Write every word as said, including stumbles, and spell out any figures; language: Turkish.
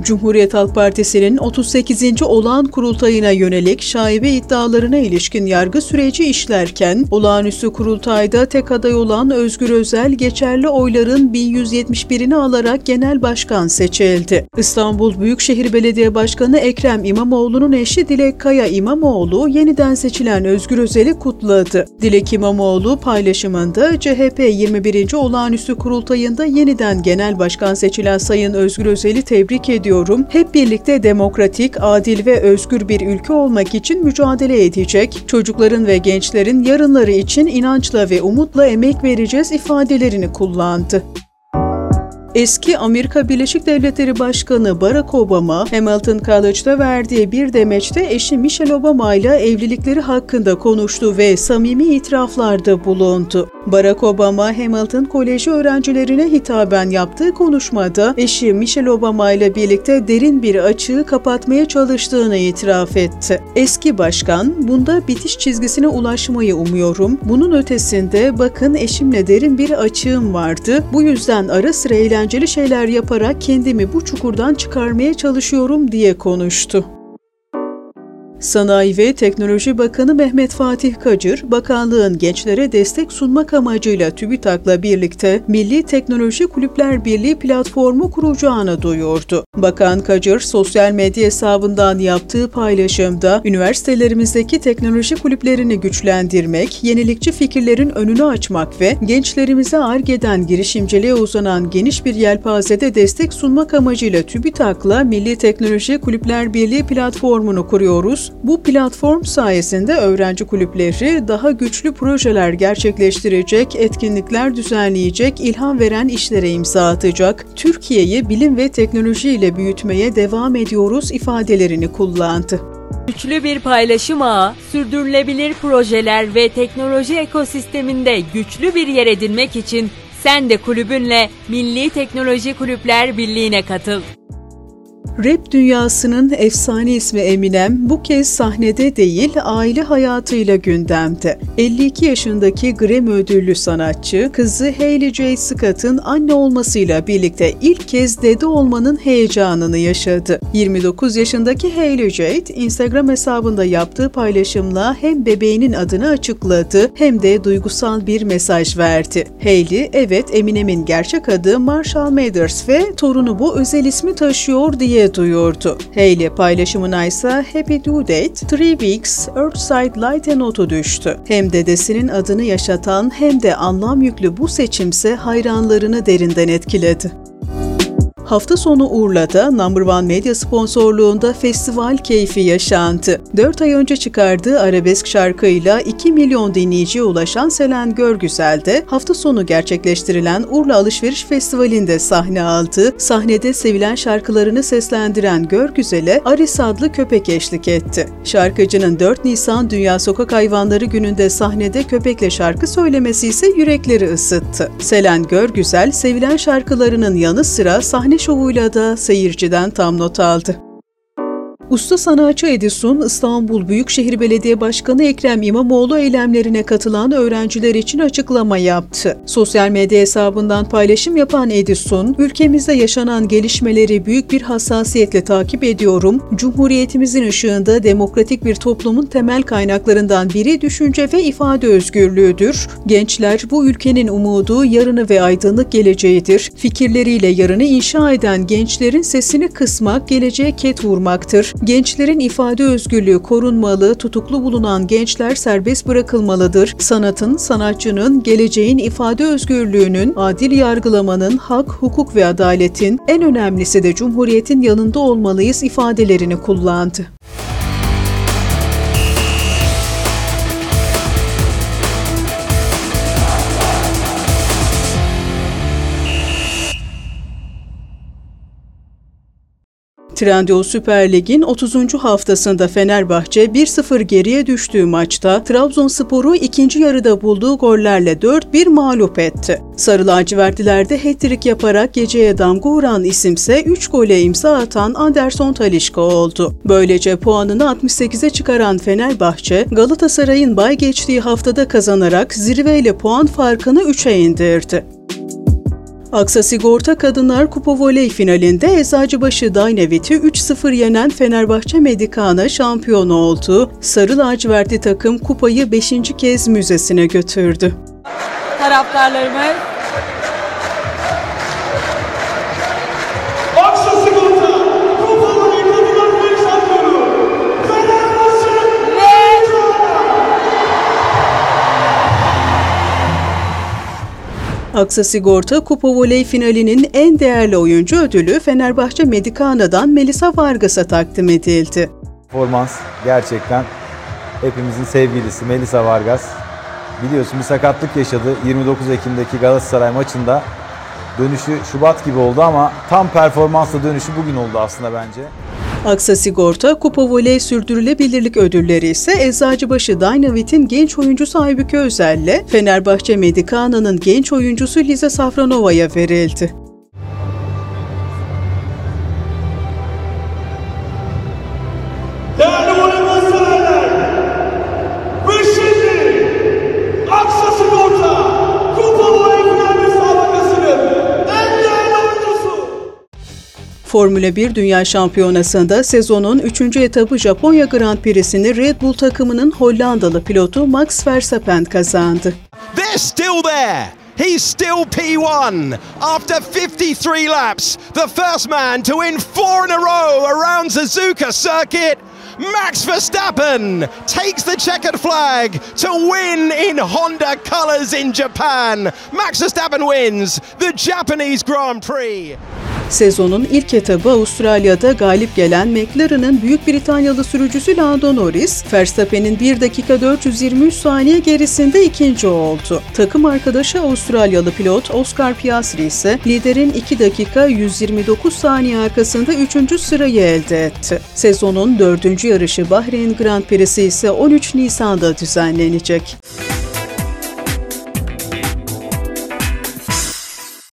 Cumhuriyet Halk Partisi'nin otuz sekizinci olağan kurultayına yönelik şaibe iddialarına ilişkin yargı süreci işlerken, olağanüstü kurultayda tek aday olan Özgür Özel, geçerli oyların bin yüz yetmiş birini alarak genel başkan seçildi. İstanbul Büyükşehir Belediye Başkanı Ekrem İmamoğlu'nun eşi Dilek Kaya İmamoğlu, yeniden seçilen Özgür Özel'i kutladı. Dilek İmamoğlu paylaşımında, C H P yirmi birinci olağanüstü kurultayında yeniden genel başkan seçilen Sayın Özgür Özel'i tebrik ediyorum. Hep birlikte demokratik, adil ve özgür bir ülke olmak için mücadele edecek, çocukların ve gençlerin yarınları için inançla ve umutla emek vereceğiz ifadelerini kullandı. Eski Amerika Birleşik Devletleri Başkanı Barack Obama, Hamilton College'da verdiği bir demeçte eşi Michelle Obama ile evlilikleri hakkında konuştu ve samimi itiraflarda bulundu. Barack Obama, Hamilton Koleji öğrencilerine hitaben yaptığı konuşmada eşi Michelle Obama ile birlikte derin bir açığı kapatmaya çalıştığını itiraf etti. Eski başkan, "Bunda bitiş çizgisine ulaşmayı umuyorum. Bunun ötesinde bakın eşimle derin bir açığım vardı. Bu yüzden ara sıra eğlenceli şeyler yaparak kendimi bu çukurdan çıkarmaya çalışıyorum" diye konuştu. Sanayi ve Teknoloji Bakanı Mehmet Fatih Kacır, bakanlığın gençlere destek sunmak amacıyla TÜBİTAK'la birlikte Milli Teknoloji Kulüpler Birliği platformu kuracağını duyurdu. Bakan Kacır, sosyal medya hesabından yaptığı paylaşımda, üniversitelerimizdeki teknoloji kulüplerini güçlendirmek, yenilikçi fikirlerin önünü açmak ve gençlerimize Ar-Ge'den girişimciliğe uzanan geniş bir yelpazede destek sunmak amacıyla TÜBİTAK'la Milli Teknoloji Kulüpler Birliği platformunu kuruyoruz. Bu platform sayesinde öğrenci kulüpleri daha güçlü projeler gerçekleştirecek, etkinlikler düzenleyecek, ilham veren işlere imza atacak, Türkiye'yi bilim ve teknoloji ile büyütmeye devam ediyoruz ifadelerini kullandı. Güçlü bir paylaşım ağı, sürdürülebilir projeler ve teknoloji ekosisteminde güçlü bir yer edinmek için sen de kulübünle Milli Teknoloji Kulüpler Birliği'ne katıl. Rap dünyasının efsane ismi Eminem bu kez sahnede değil, aile hayatıyla gündemde. elli iki yaşındaki Grammy ödüllü sanatçı, kızı Hailey J. Scott'ın anne olmasıyla birlikte ilk kez dede olmanın heyecanını yaşadı. yirmi dokuz yaşındaki Hailey Jade, Instagram hesabında yaptığı paylaşımla hem bebeğinin adını açıkladı hem de duygusal bir mesaj verdi. Hailey, evet Eminem'in gerçek adı Marshall Mathers ve torunu bu özel ismi taşıyor diye duyurdu. Hailey paylaşımına ise Happy Due Date, Three Weeks, Earthside Light'e notu düştü. Hem dedesinin adını yaşatan hem de anlam yüklü bu seçimse hayranlarını derinden etkiledi. Hafta sonu Urla'da Number One Medya sponsorluğunda festival keyfi yaşandı. dört ay önce çıkardığı arabesk şarkıyla iki milyon dinleyiciye ulaşan Selen Görgüzel de hafta sonu gerçekleştirilen Urla Alışveriş Festivali'nde sahne aldı. Sahnede sevilen şarkılarını seslendiren Görgüzel'e Aris adlı köpek eşlik etti. Şarkıcının dört Nisan Dünya Sokak Hayvanları Günü'nde sahnede köpekle şarkı söylemesi ise yürekleri ısıttı. Selen Görgüzel, sevilen şarkılarının yanı sıra sahne şovuyla da seyirciden tam not aldı. Usta sanatçı Edison, İstanbul Büyükşehir Belediye Başkanı Ekrem İmamoğlu eylemlerine katılan öğrenciler için açıklama yaptı. Sosyal medya hesabından paylaşım yapan Edison, ülkemizde yaşanan gelişmeleri büyük bir hassasiyetle takip ediyorum. Cumhuriyetimizin ışığında demokratik bir toplumun temel kaynaklarından biri düşünce ve ifade özgürlüğüdür. Gençler bu ülkenin umudu, yarını ve aydınlık geleceğidir. Fikirleriyle yarını inşa eden gençlerin sesini kısmak, geleceğe ket vurmaktır. Gençlerin ifade özgürlüğü korunmalı, tutuklu bulunan gençler serbest bırakılmalıdır. Sanatın, sanatçının, geleceğin ifade özgürlüğünün, adil yargılamanın, hak, hukuk ve adaletin, en önemlisi de Cumhuriyet'in yanında olmalıyız ifadelerini kullandı. Trendyol Süper Lig'in otuzuncu haftasında Fenerbahçe bir sıfır geriye düştüğü maçta Trabzonspor'u ikinci yarıda bulduğu gollerle dört bir mağlup etti. Sarı lacivertlilerde hat-trick yaparak geceye damga vuran isimse üç gole imza atan Anderson Talisca oldu. Böylece puanını altmış sekize çıkaran Fenerbahçe, Galatasaray'ın bay geçtiği haftada kazanarak zirveyle puan farkını üçe indirdi. Aksa Sigorta Kadınlar Kupa Voley finalinde Eczacıbaşı Dynavit'i üç sıfır yenen Fenerbahçe Medikana şampiyon oldu. Sarı lacivertli takım kupayı beşinci kez müzesine götürdü. Taraftarlarımız Aksa Sigorta Kupa Voley Kadınlar Voley Şampiyonu Fenerbahçe Medikana. Aksa Sigorta Kupa Voley finalinin en değerli oyuncu ödülü Fenerbahçe Medikana'dan Melisa Vargas'a takdim edildi. Performans gerçekten hepimizin sevgilisi Melisa Vargas. Biliyorsun bir sakatlık yaşadı. yirmi dokuz Ekim'deki Galatasaray maçında dönüşü Şubat gibi oldu ama tam performansla dönüşü bugün oldu aslında bence. Aksa Sigorta Kupa Voley Sürdürülebilirlik ödülleri ise Eczacıbaşı Dynavit'in genç oyuncusu Aybüke Özel'le Fenerbahçe Medikana'nın genç oyuncusu Lize Safranova'ya verildi. Değerli voleybol severler, ve şimdi Aksa Sigorta Kupa Voley final müsabakasının en değerli oyuncusu. Formula bir Dünya Şampiyonası'nda sezonun üçüncü etabı Japonya Grand Prix'sini Red Bull takımının Hollandalı pilotu Max Verstappen kazandı. They're still there. He's still P one. After fifty-three laps, the first man to win four in a row around Suzuka circuit, Max Verstappen takes the checkered flag to win in Honda colors in Japan. Max Verstappen wins the Japanese Grand Prix. Sezonun ilk etabı Avustralya'da galip gelen McLaren'ın Büyük Britanyalı sürücüsü Lando Norris, Verstappen'in bir dakika dört yüz yirmi üç saniye gerisinde ikinci oldu. Takım arkadaşı Avustralyalı pilot Oscar Piastri ise liderin iki dakika yüz yirmi dokuz saniye arkasında üçüncü sırayı elde etti. Sezonun dördüncü yarışı Bahreyn Grand Prix'si ise on üç Nisan'da düzenlenecek.